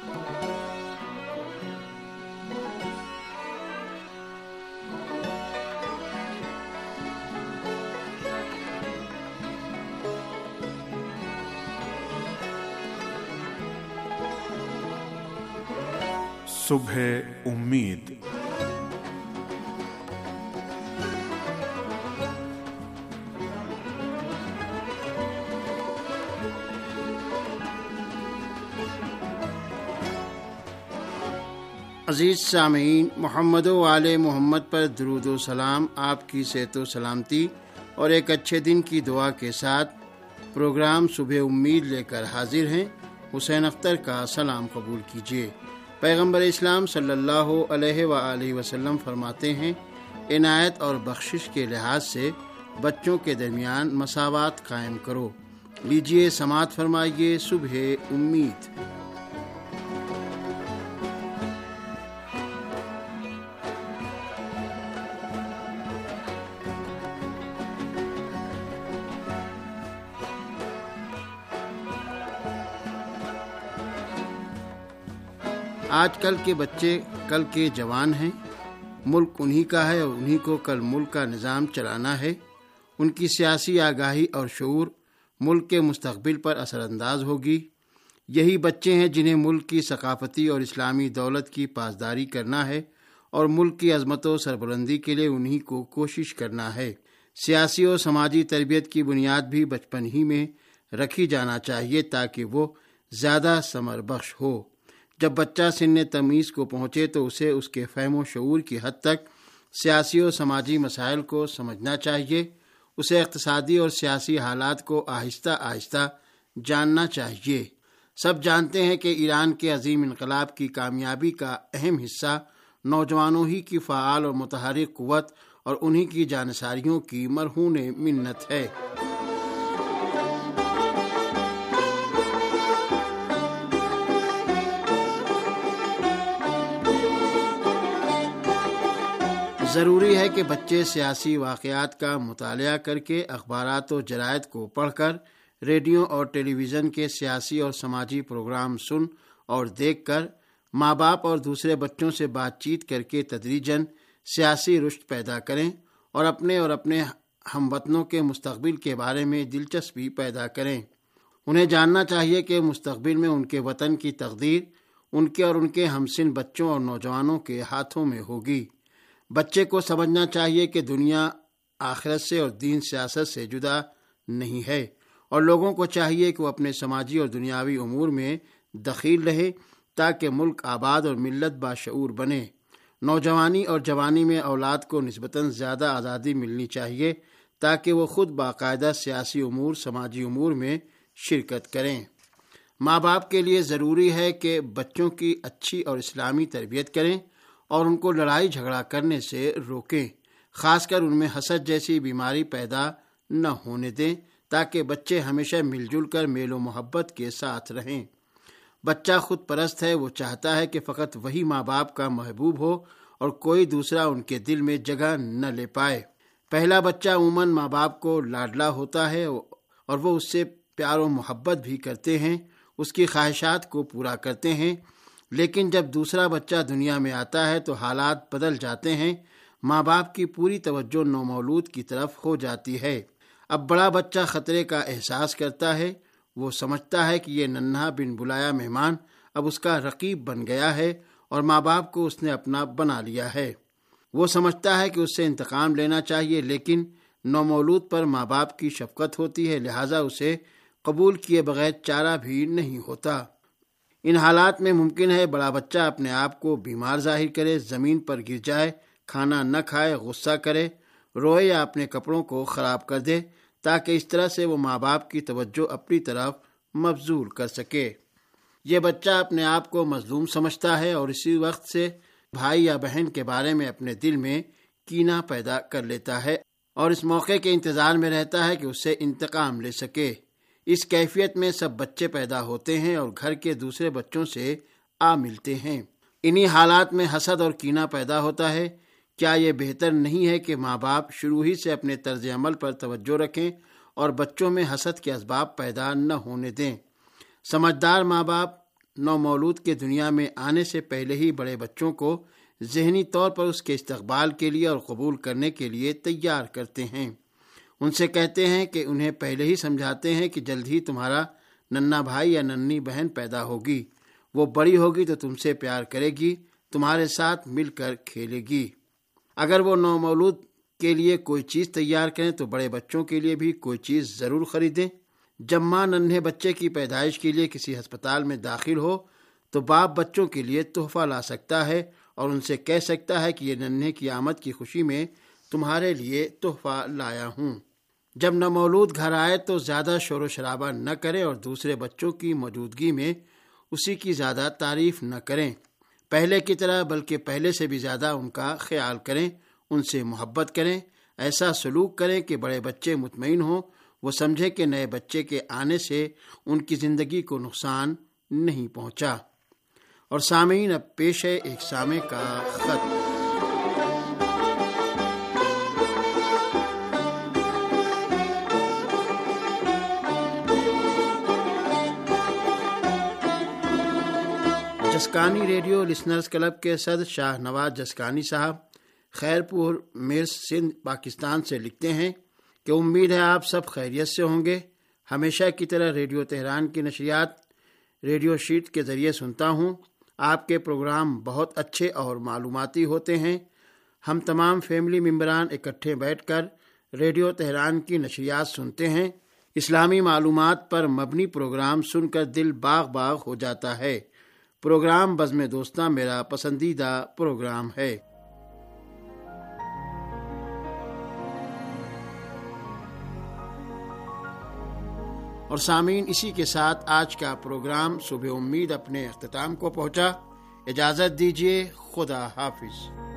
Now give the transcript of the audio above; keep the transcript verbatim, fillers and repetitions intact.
صبح امید۔ عزیز سامعین، محمد و آل محمد پر درود و سلام، آپ کی صحت و سلامتی اور ایک اچھے دن کی دعا کے ساتھ پروگرام صبح امید لے کر حاضر ہیں۔ حسین اختر کا سلام قبول کیجیے۔ پیغمبر اسلام صلی اللہ علیہ وآلہ وسلم فرماتے ہیں، عنایت اور بخشش کے لحاظ سے بچوں کے درمیان مساوات قائم کرو۔ لیجیے سماعت فرمائیے صبح امید۔ آج کل کے بچے کل کے جوان ہیں۔ ملک انہی کا ہے اور انہی کو کل ملک کا نظام چلانا ہے۔ ان کی سیاسی آگاہی اور شعور ملک کے مستقبل پر اثر انداز ہوگی۔ یہی بچے ہیں جنہیں ملک کی ثقافتی اور اسلامی دولت کی پاسداری کرنا ہے اور ملک کی عظمت و سربلندی کے لیے انہی کو کوشش کرنا ہے۔ سیاسی اور سماجی تربیت کی بنیاد بھی بچپن ہی میں رکھی جانا چاہیے تاکہ وہ زیادہ ثمر بخش ہو۔ جب بچہ سن تمیز کو پہنچے تو اسے اس کے فہم و شعور کی حد تک سیاسی و سماجی مسائل کو سمجھنا چاہیے۔ اسے اقتصادی اور سیاسی حالات کو آہستہ آہستہ جاننا چاہیے۔ سب جانتے ہیں کہ ایران کے عظیم انقلاب کی کامیابی کا اہم حصہ نوجوانوں ہی کی فعال اور متحرک قوت اور انہی کی جانساریوں کی مرہون منت ہے۔ ضروری ہے کہ بچے سیاسی واقعات کا مطالعہ کر کے اخبارات و جرائد کو پڑھ کر، ریڈیو اور ٹیلی ویژن کے سیاسی اور سماجی پروگرام سن اور دیکھ کر، ماں باپ اور دوسرے بچوں سے بات چیت کر کے تدریجاً سیاسی رشد پیدا کریں اور اپنے اور اپنے ہم وطنوں کے مستقبل کے بارے میں دلچسپی پیدا کریں۔ انہیں جاننا چاہیے کہ مستقبل میں ان کے وطن کی تقدیر ان کے اور ان کے ہمسن بچوں اور نوجوانوں کے ہاتھوں میں ہوگی۔ بچے کو سمجھنا چاہیے کہ دنیا آخرت سے اور دین سیاست سے جدا نہیں ہے، اور لوگوں کو چاہیے کہ وہ اپنے سماجی اور دنیاوی امور میں دخیل رہے تاکہ ملک آباد اور ملت باشعور بنے۔ نوجوانی اور جوانی میں اولاد کو نسبتاً زیادہ آزادی ملنی چاہیے تاکہ وہ خود باقاعدہ سیاسی امور، سماجی امور میں شرکت کریں۔ ماں باپ کے لیے ضروری ہے کہ بچوں کی اچھی اور اسلامی تربیت کریں اور ان کو لڑائی جھگڑا کرنے سے روکیں، خاص کر ان میں حسد جیسی بیماری پیدا نہ ہونے دیں تاکہ بچے ہمیشہ مل جل کر میل و محبت کے ساتھ رہیں۔ بچہ خود پرست ہے، وہ چاہتا ہے کہ فقط وہی ماں باپ کا محبوب ہو اور کوئی دوسرا ان کے دل میں جگہ نہ لے پائے۔ پہلا بچہ عموماً ماں باپ کو لاڈلا ہوتا ہے اور وہ اس سے پیار و محبت بھی کرتے ہیں، اس کی خواہشات کو پورا کرتے ہیں، لیکن جب دوسرا بچہ دنیا میں آتا ہے تو حالات بدل جاتے ہیں۔ ماں باپ کی پوری توجہ نومولود کی طرف ہو جاتی ہے۔ اب بڑا بچہ خطرے کا احساس کرتا ہے، وہ سمجھتا ہے کہ یہ ننھا بن بلایا مہمان اب اس کا رقیب بن گیا ہے اور ماں باپ کو اس نے اپنا بنا لیا ہے۔ وہ سمجھتا ہے کہ اس سے انتقام لینا چاہیے، لیکن نومولود پر ماں باپ کی شفقت ہوتی ہے، لہٰذا اسے قبول کیے بغیر چارہ بھی نہیں ہوتا۔ ان حالات میں ممکن ہے بڑا بچہ اپنے آپ کو بیمار ظاہر کرے، زمین پر گر جائے، کھانا نہ کھائے، غصہ کرے، روئے یا اپنے کپڑوں کو خراب کر دے تاکہ اس طرح سے وہ ماں باپ کی توجہ اپنی طرف مبذول کر سکے۔ یہ بچہ اپنے آپ کو مظلوم سمجھتا ہے اور اسی وقت سے بھائی یا بہن کے بارے میں اپنے دل میں کینہ پیدا کر لیتا ہے اور اس موقع کے انتظار میں رہتا ہے کہ اس سے انتقام لے سکے۔ اس کیفیت میں سب بچے پیدا ہوتے ہیں اور گھر کے دوسرے بچوں سے آ ملتے ہیں۔ انہی حالات میں حسد اور کینہ پیدا ہوتا ہے۔ کیا یہ بہتر نہیں ہے کہ ماں باپ شروع ہی سے اپنے طرز عمل پر توجہ رکھیں اور بچوں میں حسد کے اسباب پیدا نہ ہونے دیں؟ سمجھدار ماں باپ نومولود کے دنیا میں آنے سے پہلے ہی بڑے بچوں کو ذہنی طور پر اس کے استقبال کے لیے اور قبول کرنے کے لیے تیار کرتے ہیں۔ ان سے کہتے ہیں کہ انہیں پہلے ہی سمجھاتے ہیں کہ جلد ہی تمہارا ننا بھائی یا ننی بہن پیدا ہوگی، وہ بڑی ہوگی تو تم سے پیار کرے گی، تمہارے ساتھ مل کر کھیلے گی۔ اگر وہ نومولود کے لیے کوئی چیز تیار کریں تو بڑے بچوں کے لیے بھی کوئی چیز ضرور خریدیں۔ جب ماں ننھے بچے کی پیدائش کے لیے کسی ہسپتال میں داخل ہو تو باپ بچوں کے لیے تحفہ لا سکتا ہے اور ان سے کہہ سکتا ہے کہ یہ ننھے کی آمد کی خوشی میں تمہارے لیے تحفہ لایا ہوں۔ جب نومولود گھر آئے تو زیادہ شور و شرابہ نہ کریں اور دوسرے بچوں کی موجودگی میں اسی کی زیادہ تعریف نہ کریں، پہلے کی طرح بلکہ پہلے سے بھی زیادہ ان کا خیال کریں، ان سے محبت کریں، ایسا سلوک کریں کہ بڑے بچے مطمئن ہوں، وہ سمجھے کہ نئے بچے کے آنے سے ان کی زندگی کو نقصان نہیں پہنچا۔ اور سامعین، اب پیش ہے ایک سامع کا خط۔ جسکانی ریڈیو لسنرز کلب کے صدر شاہ نواز جسکانی صاحب خیرپور میر سندھ پاکستان سے لکھتے ہیں کہ امید ہے آپ سب خیریت سے ہوں گے۔ ہمیشہ کی طرح ریڈیو تہران کی نشریات ریڈیو شیٹ کے ذریعے سنتا ہوں۔ آپ کے پروگرام بہت اچھے اور معلوماتی ہوتے ہیں۔ ہم تمام فیملی ممبران اکٹھے بیٹھ کر ریڈیو تہران کی نشریات سنتے ہیں۔ اسلامی معلومات پر مبنی پروگرام سن کر دل باغ باغ ہو جاتا ہے۔ پروگرام بزم دوستاں میرا پسندیدہ پروگرام ہے۔ اور سامعین، اسی کے ساتھ آج کا پروگرام صبح امید اپنے اختتام کو پہنچا۔ اجازت دیجیے، خدا حافظ۔